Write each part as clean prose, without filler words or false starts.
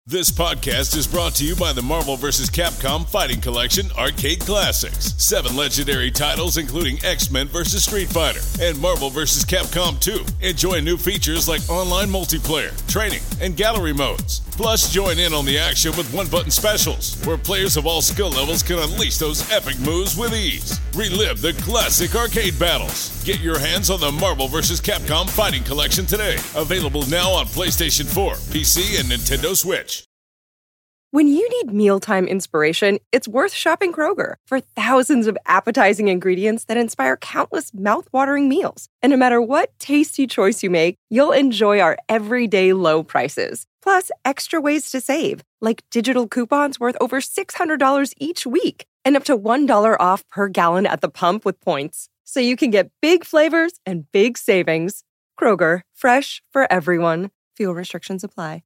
This podcast is brought to you by the Marvel vs. Capcom Fighting Collection Arcade Classics. 7 legendary titles including X-Men vs. Street Fighter and Marvel vs. Capcom 2. Enjoy new features like online multiplayer, training, and gallery modes. Plus, join in on the action with one-button specials, where players of all skill levels can unleash those epic moves with ease. Relive the classic arcade battles. Get your hands on the Marvel vs. Capcom Fighting Collection today. Available now on PlayStation 4, PC, and Nintendo Switch. When you need mealtime inspiration, it's worth shopping Kroger for thousands of appetizing ingredients that inspire countless mouth-watering meals. And no matter what tasty choice you make, you'll enjoy our everyday low prices. Plus, extra ways to save, like digital coupons worth over $600 each week and up to $1 off per gallon at the pump with points. So you can get big flavors and big savings. Kroger, fresh for everyone. Fuel restrictions apply.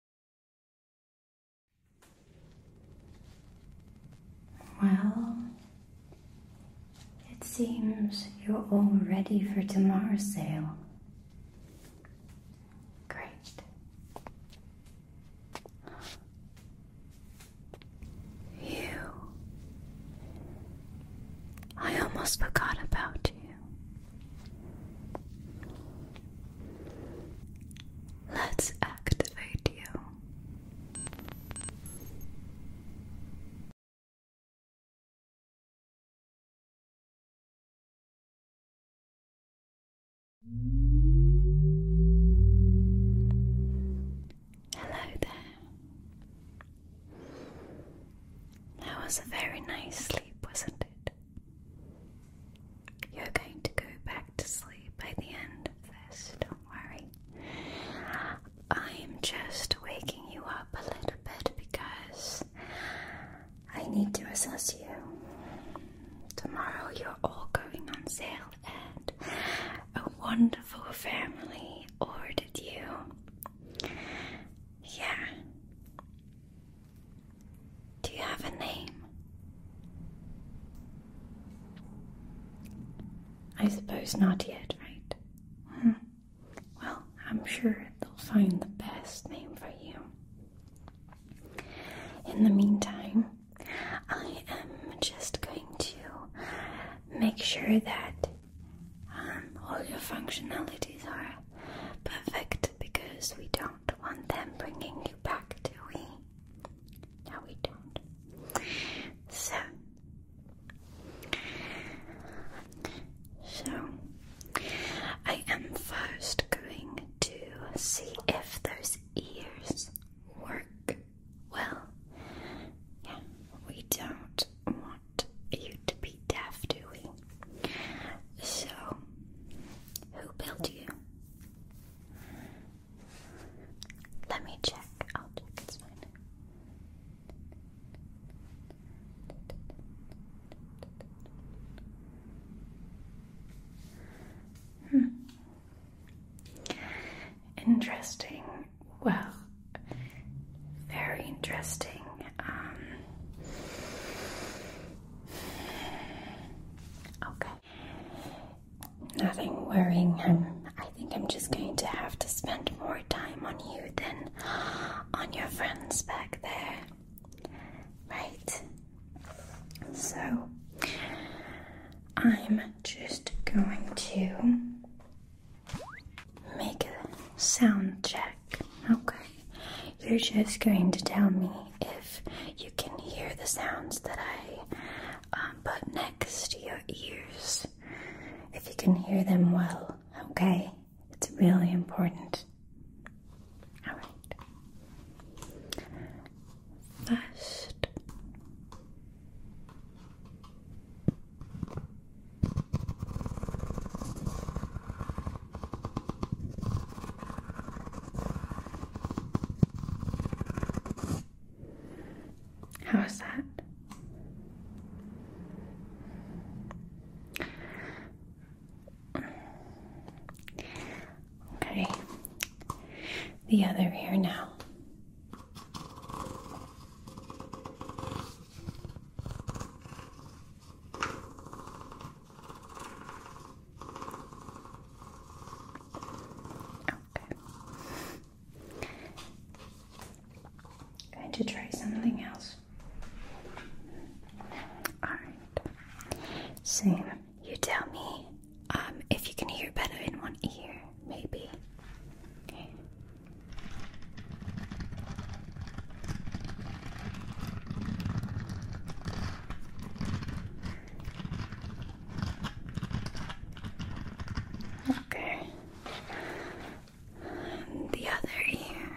Well, it seems you're all ready for tomorrow's sale. Great. Phew. I almost forgot about you. Let's activate you. Hello there. That was a very nice sleep, wasn't it? You're going to go back to sleep by the end of this, don't worry. I'm just waking you up a little bit because I need to assess you. Tomorrow you're all going on sale and a wonderful family ordered you. Yeah. Do you have a name? I suppose not yet, right? Well, I'm sure they'll find the best name for you. In the meantime, I am just going to make sure that all your functionalities are perfect because we don't want them bringing you back, do we? No, we don't. So, I am first going to see if those ears work well. Yeah, we don't want you to be deaf, do we? So, who built you? Let me check. I'll check. It's fine. Interesting. Well, very interesting. Okay. Nothing worrying. I think I'm just going to have to spend more time on you than on your friends back there. Right? So, I'm just going to make a sound check. Okay. You're just going to tell me if you can hear the sounds that I put next to your ears. If you can hear them well, okay? It's really important. All right. First, how's that? Okay. The other ear now. something else. Alright. So, you tell me if you can hear better in one ear, maybe. Okay. Okay. The other ear.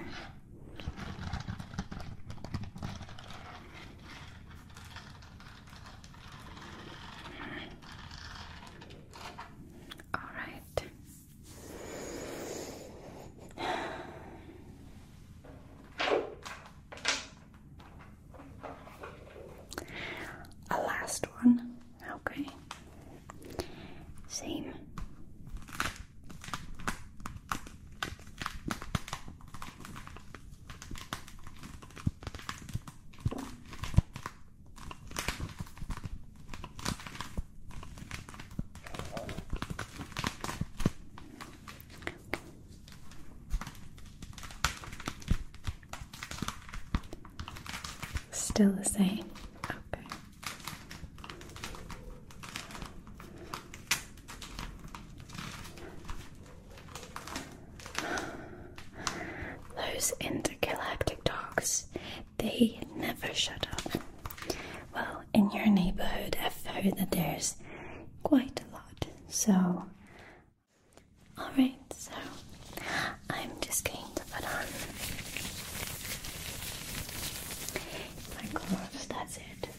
All right. A last one. Okay. Same. Still the same. Okay. Those intergalactic dogs, they never shut up. Well, in your neighborhood, I've heard that there's quite a lot. So, alright, so I'm just going to put on my gloves, that's it.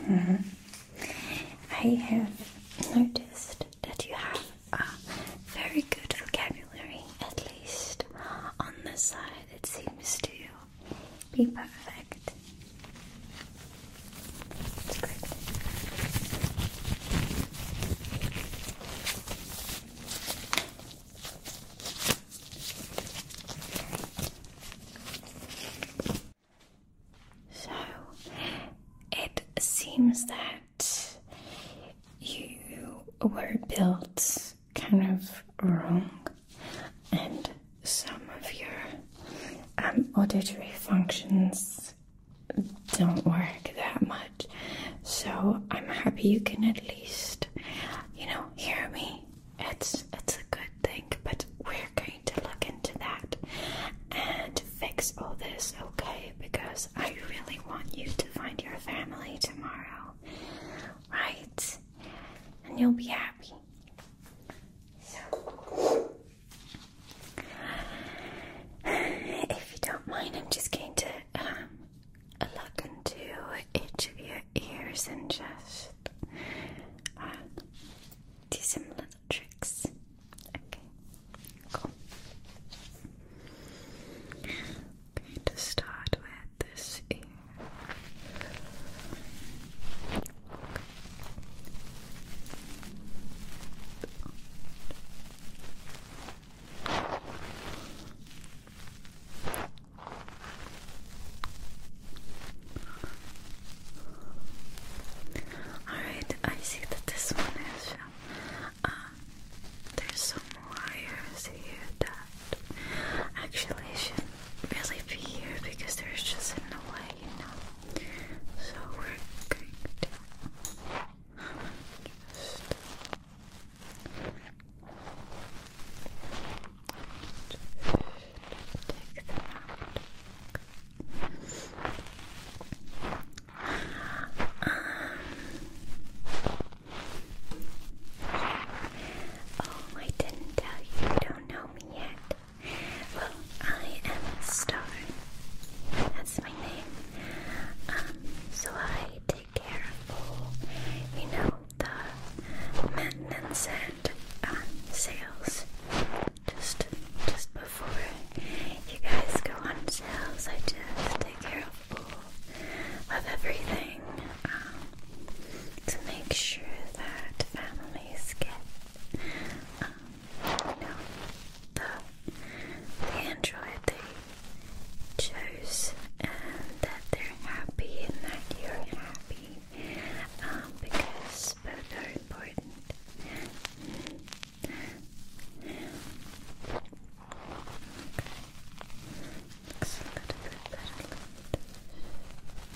I have noticed that you have a very good vocabulary, at least on this side. It seems to be perfect. It's great. So, it seems that you were built kind of wrong, and some of your auditory functions don't work that much. So I'm happy you can at least, hear me. It's a good thing, but we're going to look into that and fix all this, okay? Because I really want you to find your family tomorrow, right? And you'll be happy. So, if you don't mind, I'm just going to look into each of your ears and just do some little tricks. Okay, cool. Going to start with this ear. Alright, I see that this one is, there's some wires here that actually should really be here because there's just in the way, So we're going to just take them out. Oh, I didn't tell you. You don't know me yet. Well, I am Star. That's my name. So I take care of all, the maintenance and sales. Just before you guys go on sales, I just take care of everything to make sure that families get the android they chose, and that they're happy and that you're happy, because both are important. Looks a little bit better.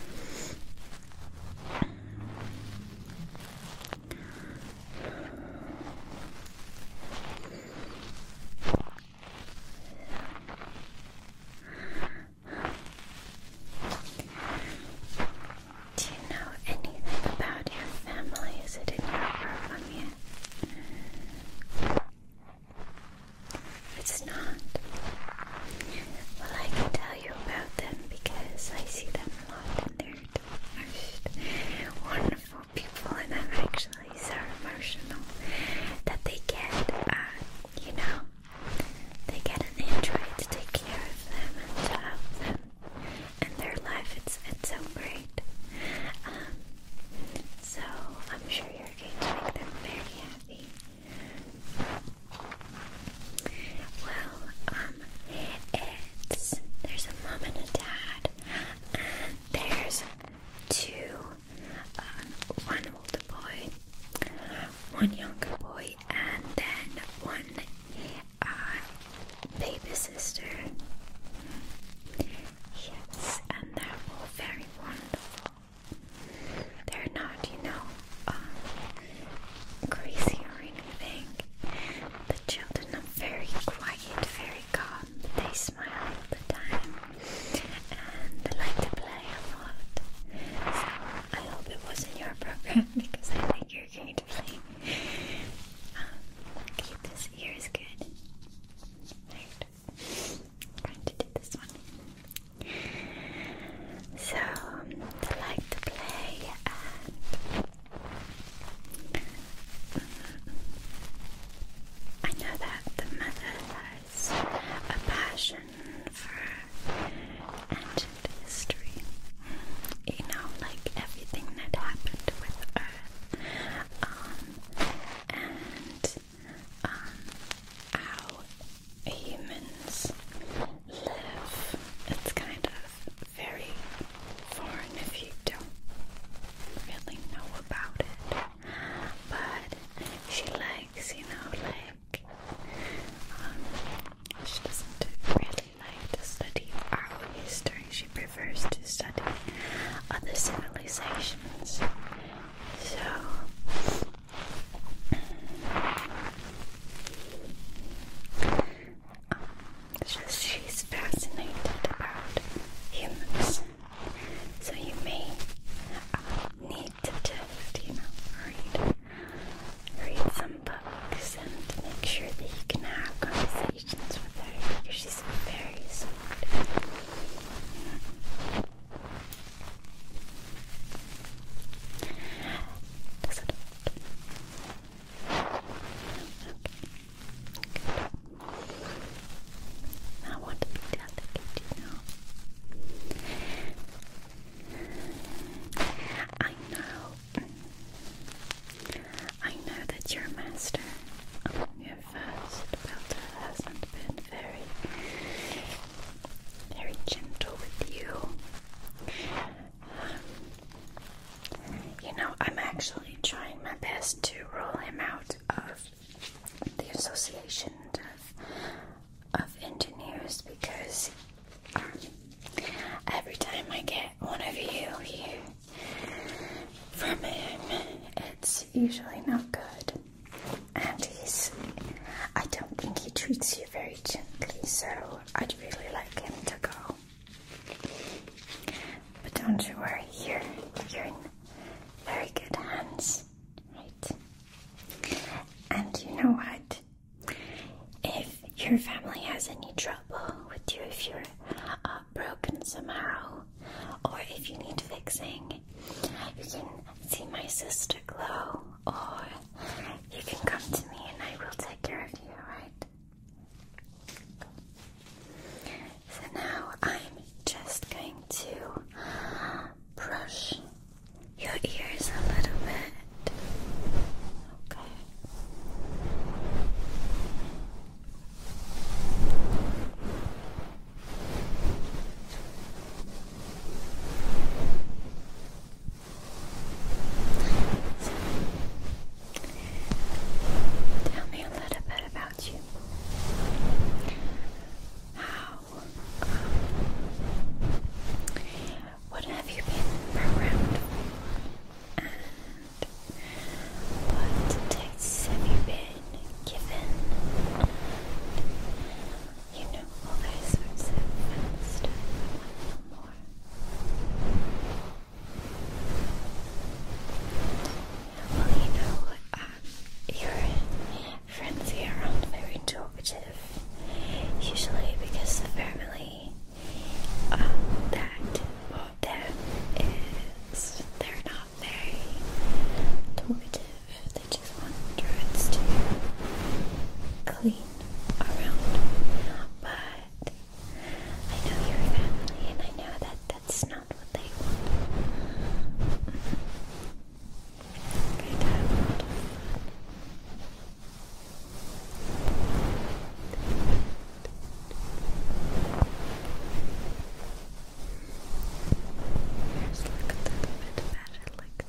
usually not good. And I don't think he treats you very gently, so I'd really like him to go. But don't you worry, you're in very good hands, right? And you know what? If your family has any trouble with you, if you're broken somehow, or if you need fixing, you can see my sister Glow, or you can come to me and I will take care of you, right? So now I'm just going to brush your ears a little bit. Okay. Tell me a little bit about you. What have you been programmed for? And what tastes have you been given? You know, all those sorts of fun stuff. I want to know more. Well, you know, your friends here aren't very talkative. Usually because the family that bought them is, they're not very talkative. They just want druids to clean around. But I know your family and I know that that's not what they want. Going to have a lot of fun. Just look a little bit better like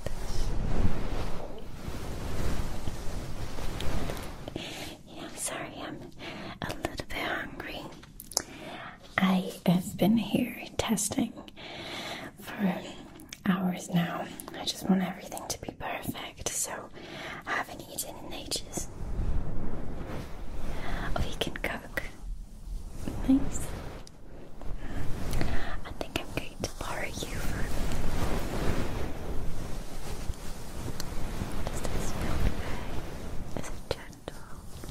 this. Yeah, I'm sorry, I'm a little bit hungry. I have been here testing for hours now. I just want everything to be perfect, so I haven't eaten in ages. Oh, you can cook. Nice. I think I'm going to borrow you for Does this feel okay? Is it gentle?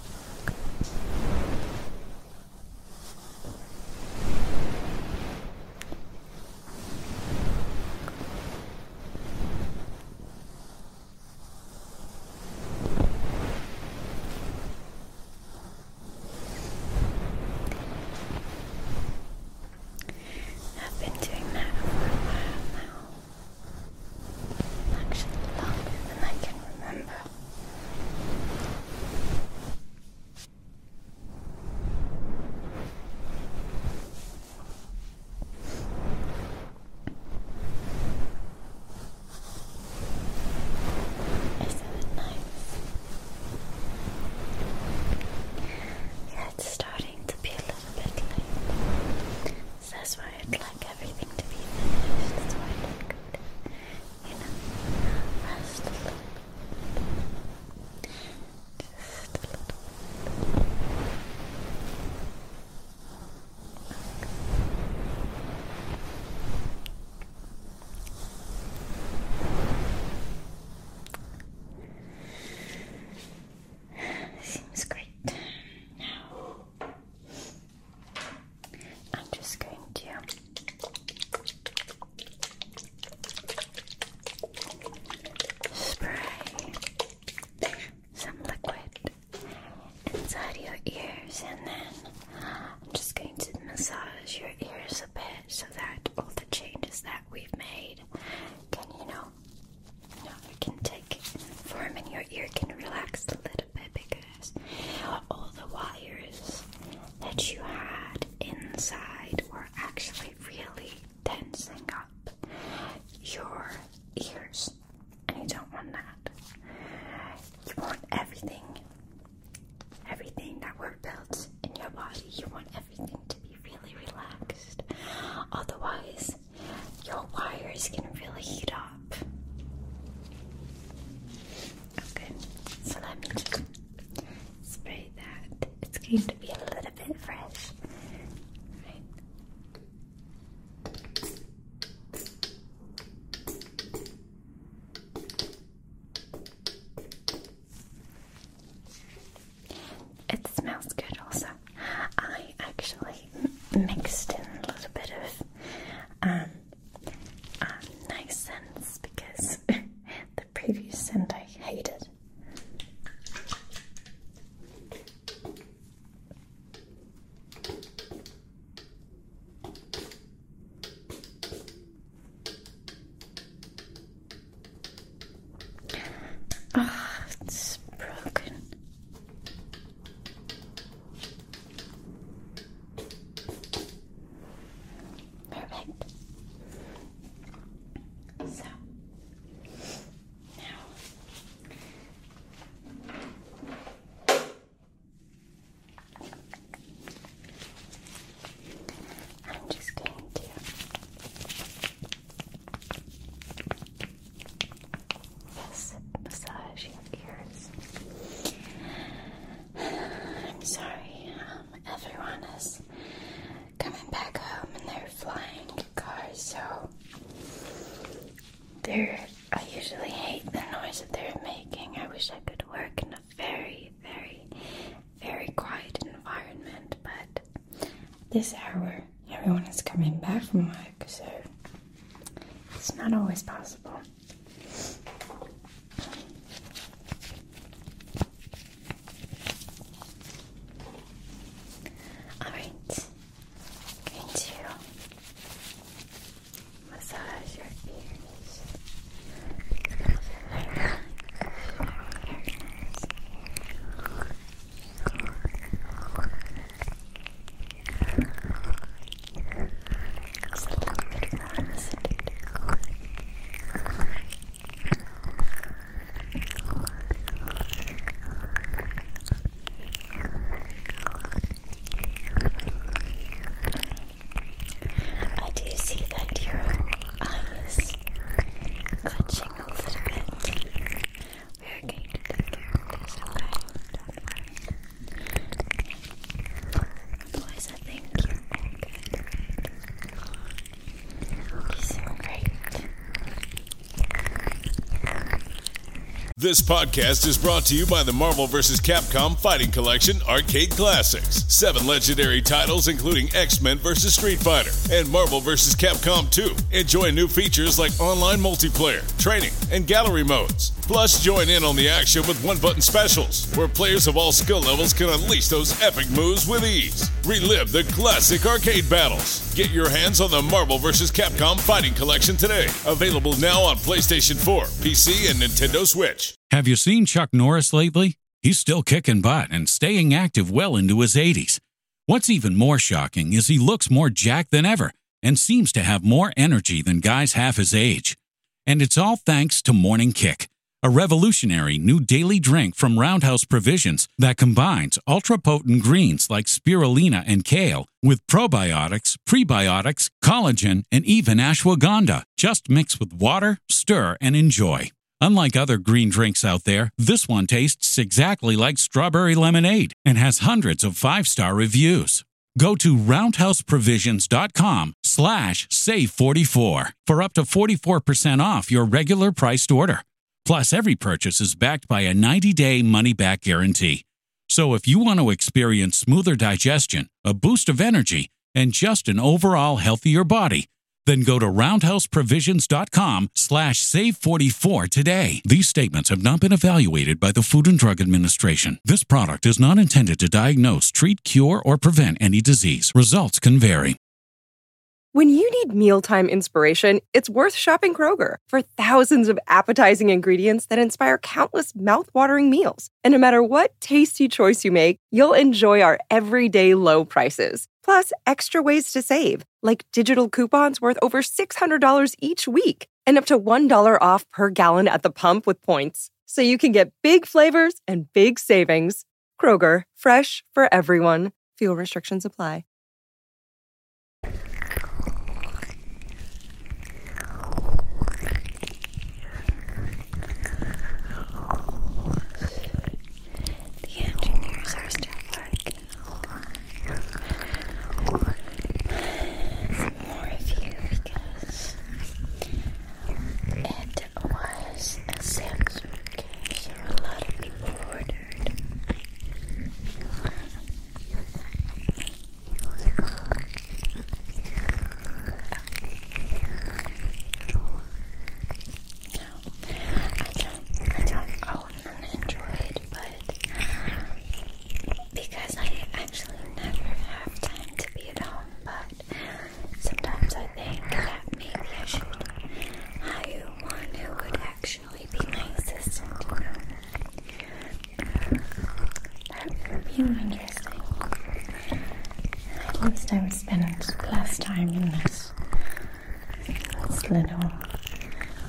I've been doing that for a while now. Actually, longer than I can remember. Isn't it nice? Yeah, it's starting to be a little bit late. So that's why I'd like everything to be finished. That's why I could, rest a little bit. Just a little bit. Seems great. Now, I'm just going to spray some liquid inside your ears, and then I'm just going to massage your ears a bit so that all the changes that we've made can, it can take form in your ear, can relax a little bit, because all the wires that you had inside were actually really tensing up your ears, and you don't want that. You want everything that were built in your body, you want everything to be really relaxed. Otherwise, your wires can really heat up. Okay. So, now, I'm just going to massage your ears. I'm sorry, everyone is coming back home and they're flying cars, so I usually hate the noise that they're making. I wish I could work in a very, very, very quiet environment, but this hour everyone is coming back from work, so it's not always possible. Alright, going to massage your ears. It's a little bit warm, isn't it? I do see that your eye is clutching a little bit. We are going to take care of this, okay? Don't worry. Otherwise, I think you're all good. You seem great. This podcast is brought to you by the Marvel vs. Capcom Fighting Collection Arcade Classics. 7 legendary titles including X-Men vs. Street Fighter and Marvel vs. Capcom 2. Enjoy new features like online multiplayer, training, and gallery modes. Plus, join in on the action with one-button specials, where players of all skill levels can unleash those epic moves with ease. Relive the classic arcade battles. Get your hands on the Marvel vs. Capcom Fighting Collection today. Available now on PlayStation 4, PC, and Nintendo Switch. Have you seen Chuck Norris lately? He's still kicking butt and staying active well into his 80s. What's even more shocking is he looks more jacked than ever and seems to have more energy than guys half his age. And it's all thanks to Morning Kick, a revolutionary new daily drink from Roundhouse Provisions that combines ultra-potent greens like spirulina and kale with probiotics, prebiotics, collagen, and even ashwagandha. Just mix with water, stir, and enjoy. Unlike other green drinks out there, this one tastes exactly like strawberry lemonade and has hundreds of 5-star reviews. Go to roundhouseprovisions.com/save44 for up to 44% off your regular priced order. Plus, every purchase is backed by a 90-day money-back guarantee. So if you want to experience smoother digestion, a boost of energy, and just an overall healthier body, then go to roundhouseprovisions.com/save44 today. These statements have not been evaluated by the Food and Drug Administration. This product is not intended to diagnose, treat, cure, or prevent any disease. Results can vary. When you need mealtime inspiration, it's worth shopping Kroger for thousands of appetizing ingredients that inspire countless mouth-watering meals. And no matter what tasty choice you make, you'll enjoy our everyday low prices. Plus, extra ways to save, like digital coupons worth over $600 each week and up to $1 off per gallon at the pump with points. So you can get big flavors and big savings. Kroger, fresh for everyone. Fuel restrictions apply. The engineers are still working. Some more review because it was a sales week, so a lot of people ordered. I don't own an Android, but because I actually never have time to be at home, but sometimes I think that maybe I should hire one who would actually be my assistant, you know. That would be interesting. At least I would spend less time in this little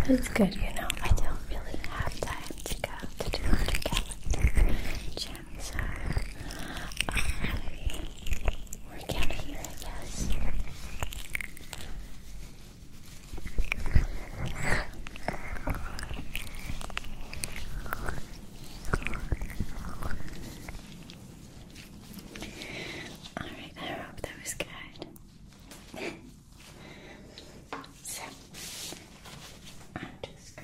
It's good, you know. I don't really have time to go to do the calendar. Chances are we're gonna hear it, yes. Alright, I hope that was good. So, I'm just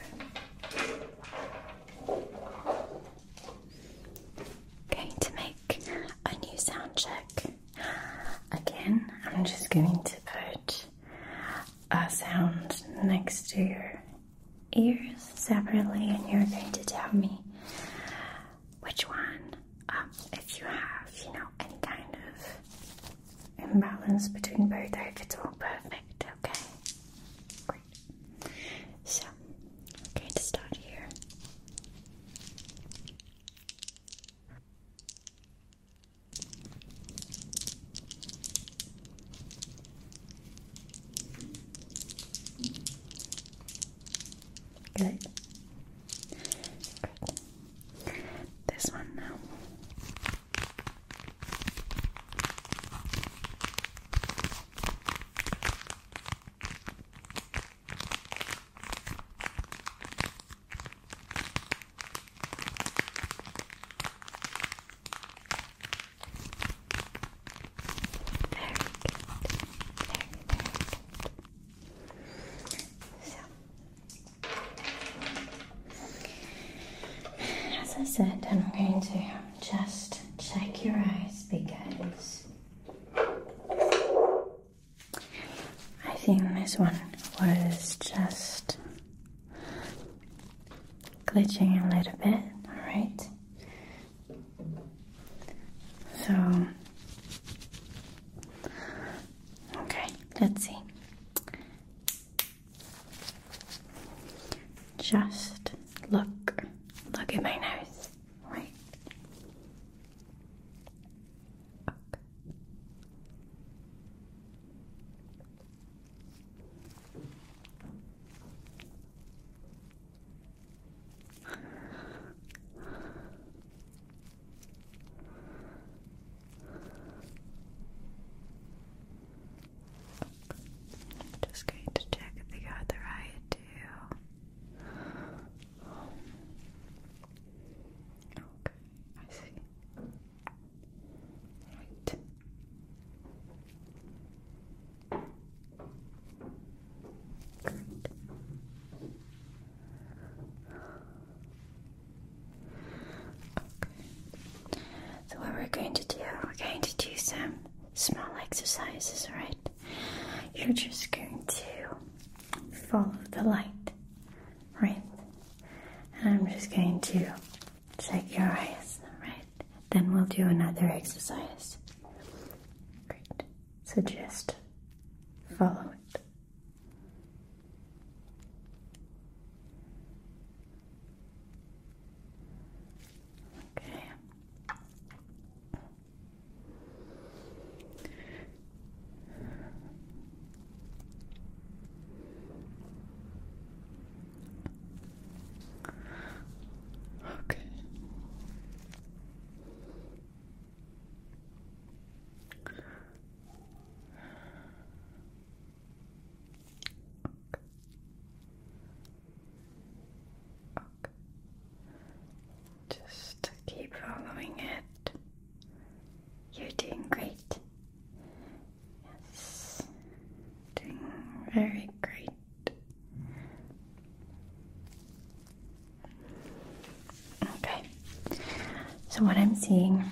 going to make a new sound check. Again, I'm just going to put a sound next to your ears separately, and you're going to tell me which one, if you have, you know, any kind of imbalance between both, or if it's all perfect, okay? Great. So, I'm going to start here. Good. Good. This one now. Very good. So, as I said, I'm going to just check your eyes because I think this one was just glitching a little bit, alright? So, okay, let's see. Just look at my nose, right? Just going to check the other eye too. Okay, I see. Right. Good. Okay. So what we're going to do some small exercises, right? You're just going to follow the light, right? And I'm just going to check your eyes, right? Then we'll do another exercise. Great. So just follow it. Okay. Okay. Just keep following it. You're doing great. Yes. Doing very great. Okay. So what I'm seeing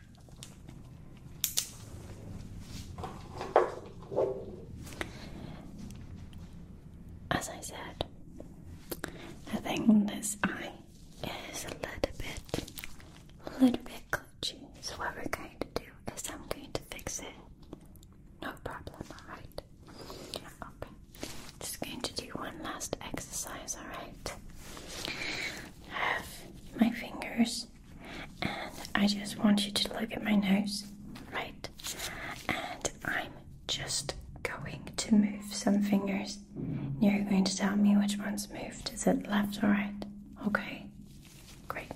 as I said, I think this eye is a little bit glitchy. So what we're going to do is I'm going to fix it. No problem, alright? Okay. Just going to do one last exercise, alright? I have my fingers and I just want you to look at my nose, right? And I'm just going to move some fingers. You're going to tell me which one's moved. Is it left or right? Okay, great.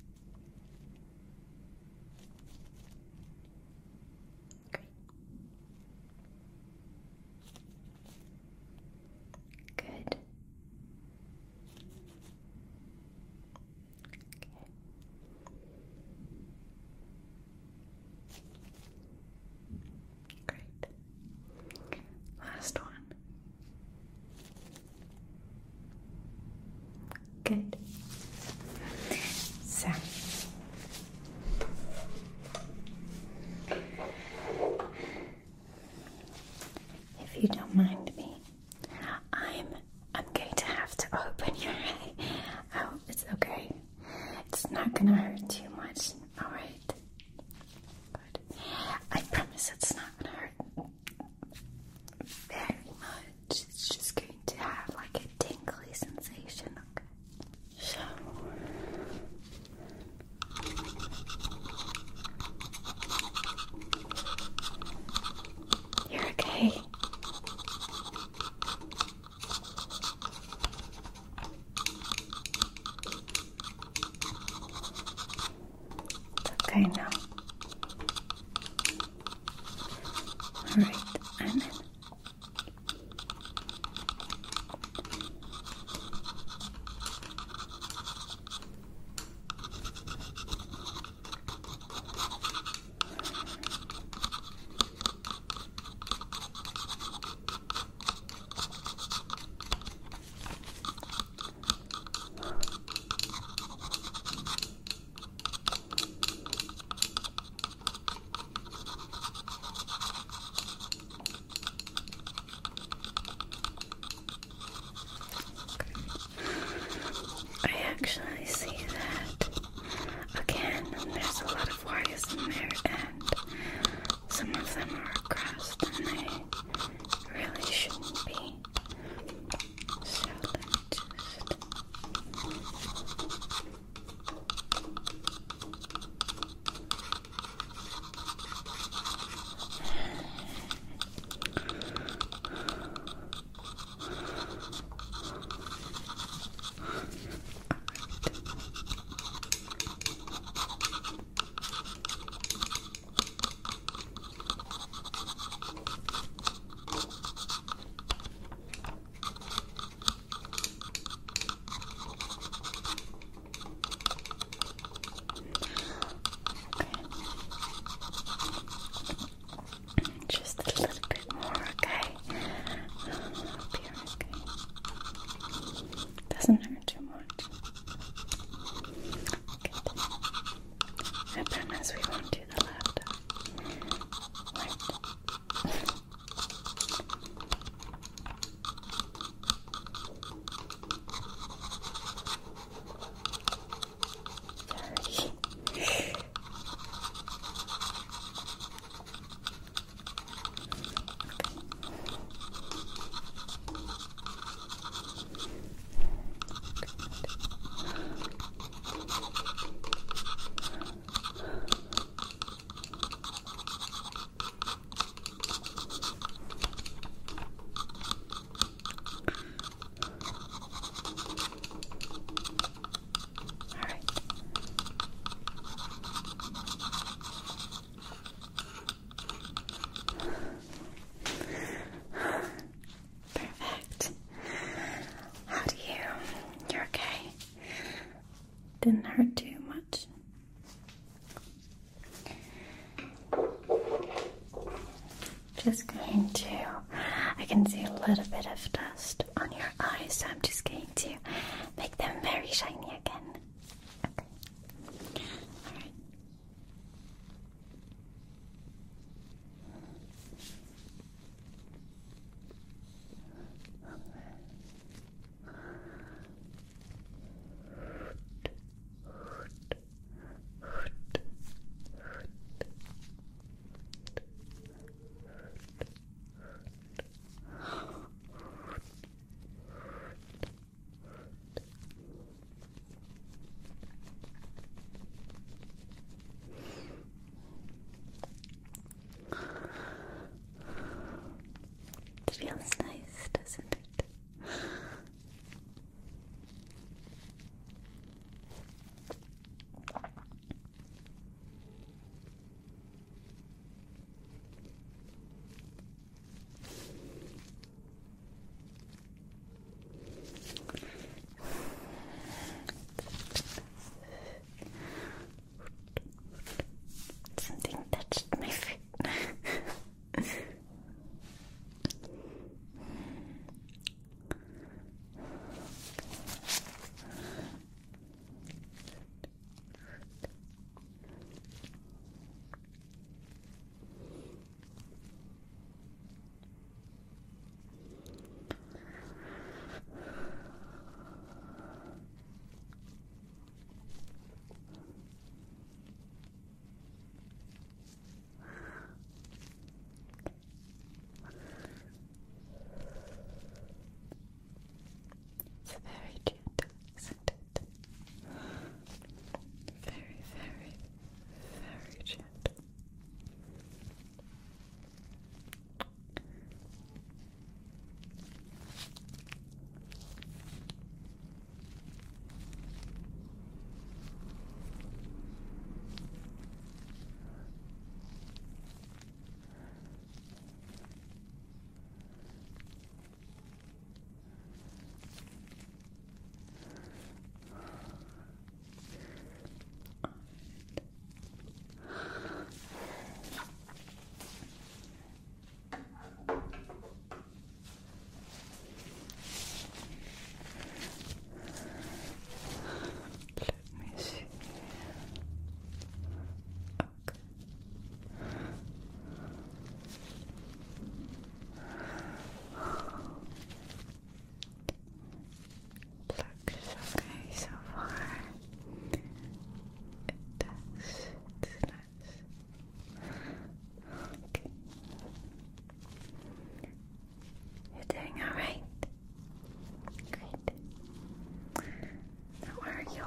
Good. Great. Last one. Good. So, if you don't mind me, I'm going to have to open your eye. Oh, it's okay. It's not gonna hurt too much. All right. Good. I promise it's not gonna hurt very much. It's just going to have like a tingly sensation. Okay. So. You're okay. It's okay now. Alright, and then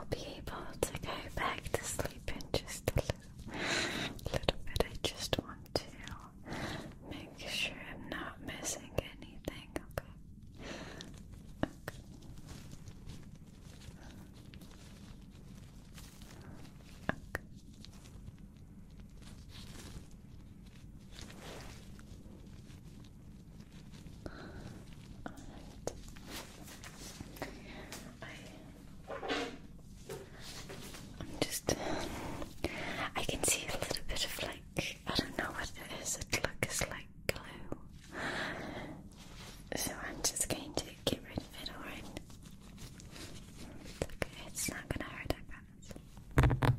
be able to go back to sleep in just a little bit. I just want to make sure I'm not missing anything, okay? Okay. I can see a little bit of like, I don't know what it is, it looks like glue. So I'm just going to get rid of it, alright? It's okay, it's not gonna hurt, I promise.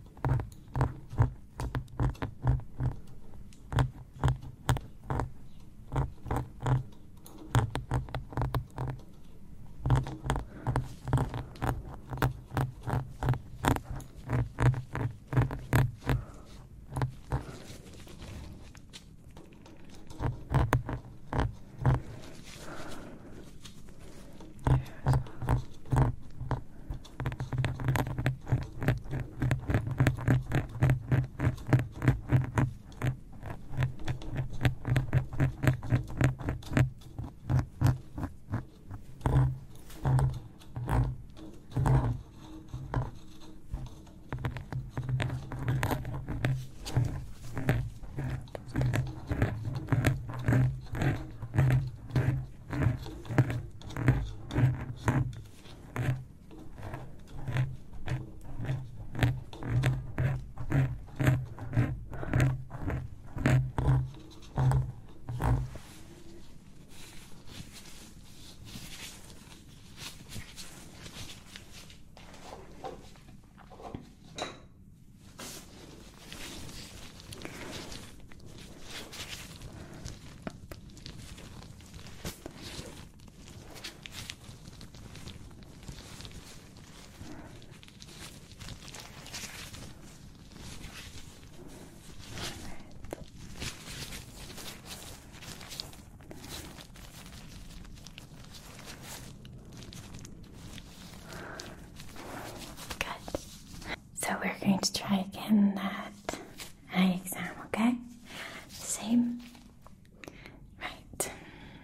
So we're going to try again that eye exam, okay? Same. Right.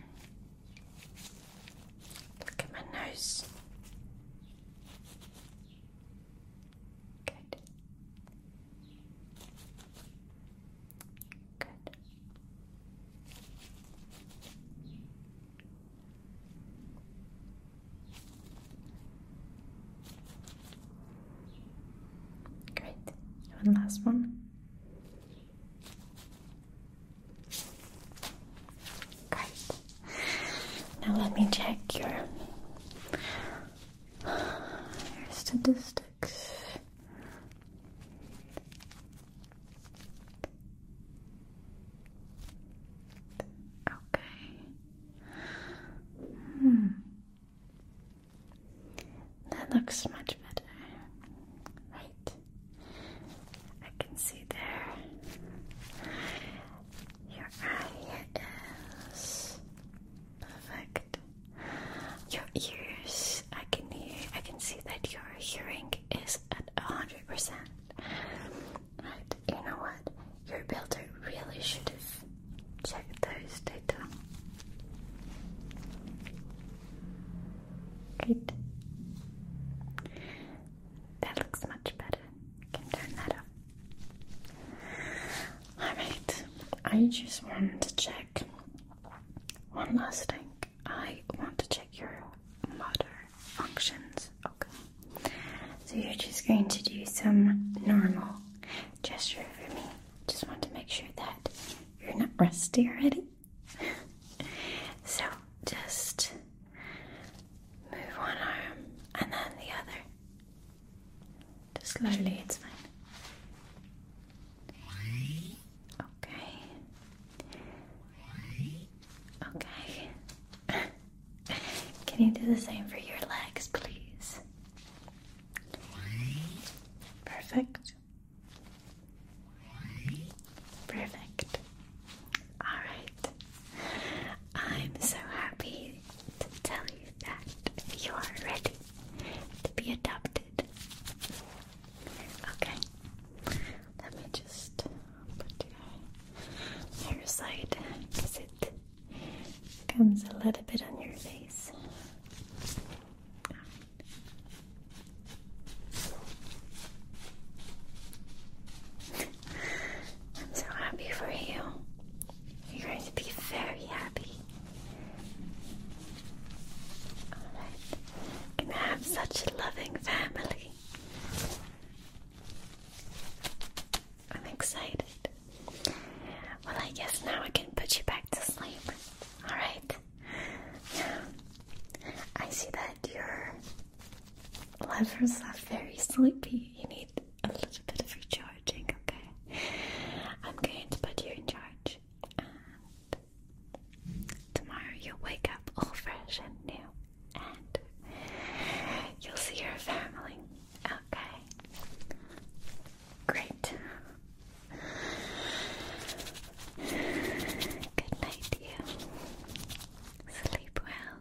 Look at my nose. Good. Good. Great. One last one. Great. Now let me check your statistics. Okay. That looks much better. Right. I can see there. Your eye is perfect. Your ears, I can see that your hearing is at 100%. Right. You know what? Your builder really should have checked those data. Great. That looks much better. You can turn that up. Alright. I just wanted to check one last thing. I want to check your motor functions. Okay. So you're just going to do some normal gesture for me. Just want to make sure that you're not rusty already. So just move one arm and then the other. Just slowly, it's fine. Okay. Okay. Can you do the same for your legs, please? Perfect. Perfect. Alright. I'm so happy to tell you that you are ready to be adopted. Oliver's not very sleepy. You need a little bit of recharging, okay? I'm going to put you in charge. And tomorrow you'll wake up all fresh and new. And you'll see your family, okay? Great. Good night to you. Sleep well.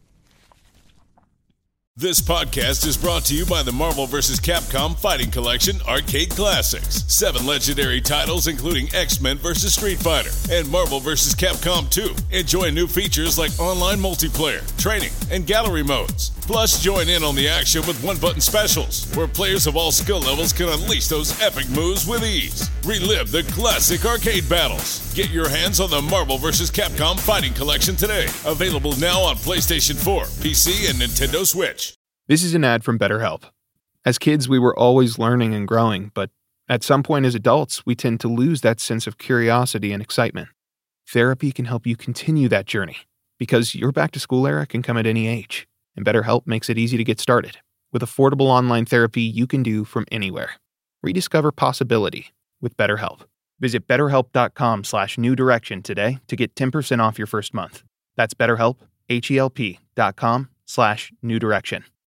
This podcast is brought to you by the Marvel vs. Capcom Fighting Collection Arcade Classics. 7 legendary titles including X-Men vs. Street Fighter and Marvel vs. Capcom 2. Enjoy new features like online multiplayer, training, and gallery modes. Plus, join in on the action with one-button specials, where players of all skill levels can unleash those epic moves with ease. Relive the classic arcade battles. Get your hands on the Marvel vs. Capcom Fighting Collection today. Available now on PlayStation 4, PC, and Nintendo Switch. This is an ad from BetterHelp. As kids, we were always learning and growing, but at some point as adults, we tend to lose that sense of curiosity and excitement. Therapy can help you continue that journey, because your back-to-school era can come at any age, and BetterHelp makes it easy to get started with affordable online therapy you can do from anywhere. Rediscover possibility with BetterHelp. Visit BetterHelp.com/New Direction today to get 10% off your first month. That's BetterHelp, HELP.com/New Direction.